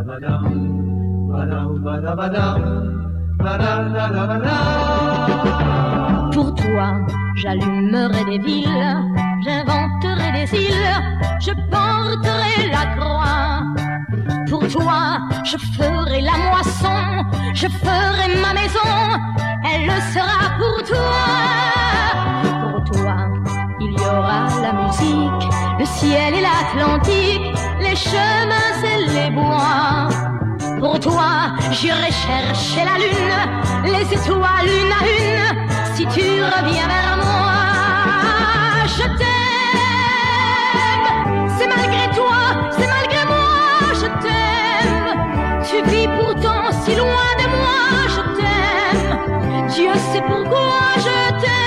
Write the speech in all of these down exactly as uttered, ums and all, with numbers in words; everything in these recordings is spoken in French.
Pour toi, j'allumerai des villes, j'inventerai des îles, je porterai la croix. Pour toi, je ferai la moisson, je ferai ma maison, elle le sera pour toi. Pour toi, il y aura la musique, le ciel et l'Atlantique, les chemins et les bois. Pour toi, j'irai chercher la lune, les étoiles une à une, si tu reviens vers moi. Je t'aime, c'est malgré toi, c'est malgré moi, je t'aime. Tu vis pourtant si loin de moi, je t'aime. Dieu sait pourquoi je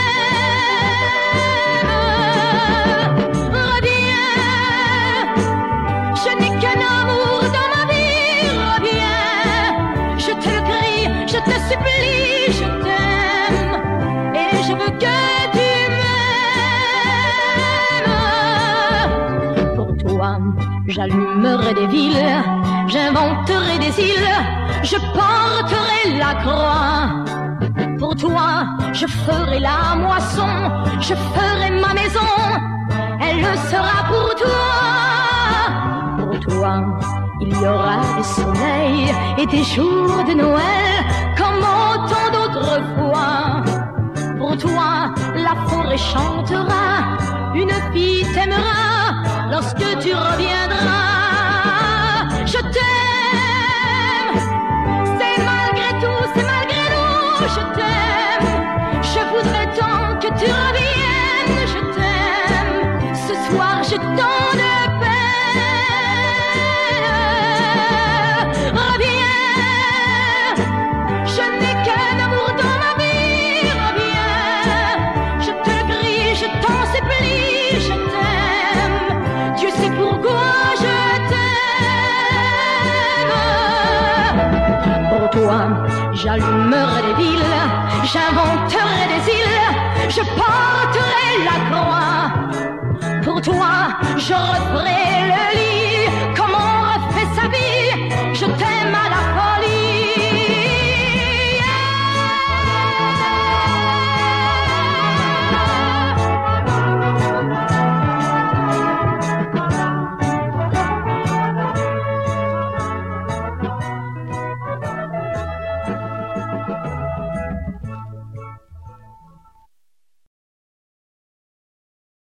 t'aime. Reviens, je n'ai qu'un amour dans ma vie, reviens. Je te le crie, je te supplie, je t'aime. Et je veux que tu m'aimes. Pour toi, j'allumerai des villes, j'inventerai des îles, je porterai la croix. Pour toi, je ferai la moisson, je ferai ma maison, elle le sera pour toi. Pour toi, il y aura des soleils et des jours de Noël comme autant d'autres fois. Pour toi, la forêt chantera, une fille t'aimera lorsque tu reviendras. Je t'aime, c'est malgré tout, c'est malgré nous, je t'aime. Je voudrais tant que tu reviennes, je t'aime. Ce soir, j'ai tant de peine. Reviens, je n'ai qu'un amour dans ma vie, reviens. Je te le crie, je t'en supplie, je t'aime. Dieu sait pourquoi je t'aime. Pour toi, j'allumerai des villes, j'inventerai des îles, je porterai la croix. Pour toi, je referai le lit.